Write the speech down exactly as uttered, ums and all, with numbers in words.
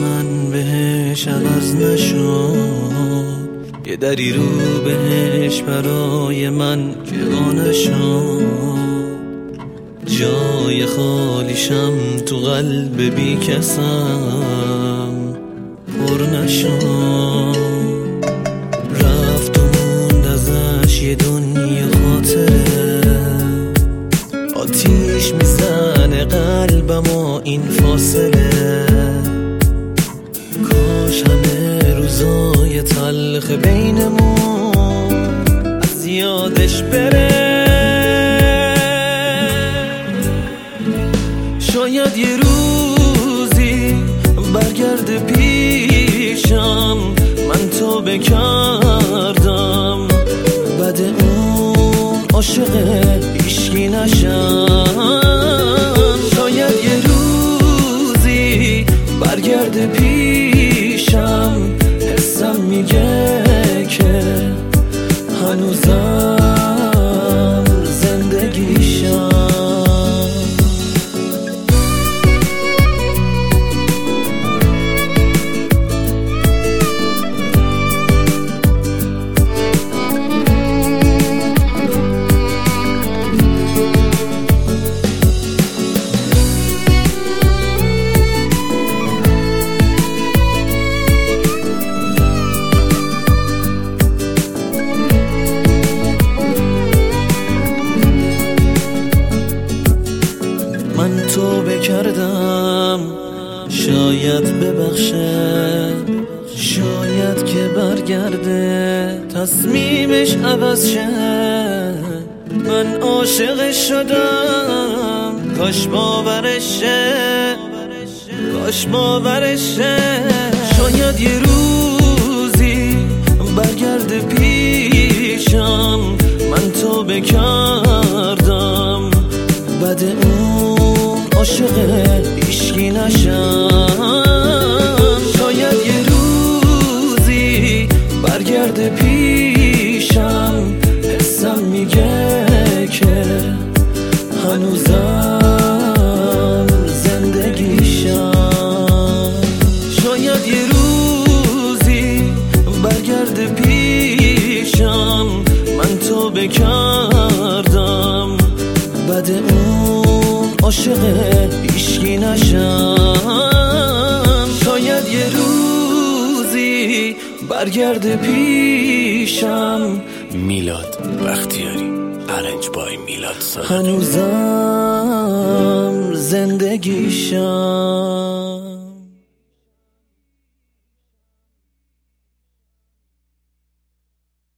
من بهش عوض نشد، یه دری رو بهش برای من که وا نشد. جای خالیشم تو قلب بی کسم پر نشد. رفت و موند ازش یه دنیا خاطره، آتیش میزنه قلبم و این فاصله. کاش همه روزای تلخ بینمون از یادش بره. شاید یه روزی برگرده پیشم، من توبه کردم بعد اون عاشق هیچکی نشم. شاید یه روزی برگرده پیشم، حسم میگه که هنوزم زندگیشم. من توبه کردم شاید ببخشه، شاید که برگرده تصمیمش عوض شه. من عاشقش شدم کاش باورش شه، کاش باورش شه. شاید یه روزی برگرده پیشم، من توبه کردم بعد اون عاشق هیچکی نشم. شاید یه روزی برگرده پیشم، حسم میگه که هنوزم زندگیشم. شاید یه روزی برگرده پیشم، من توبه کردم بعد اون عاشق هیچکی نشم. شاید یه روزی برگرده پیشم. میلاد بختیاری، ارنج بای میلاد صادقی. هنوزم زندگیشم.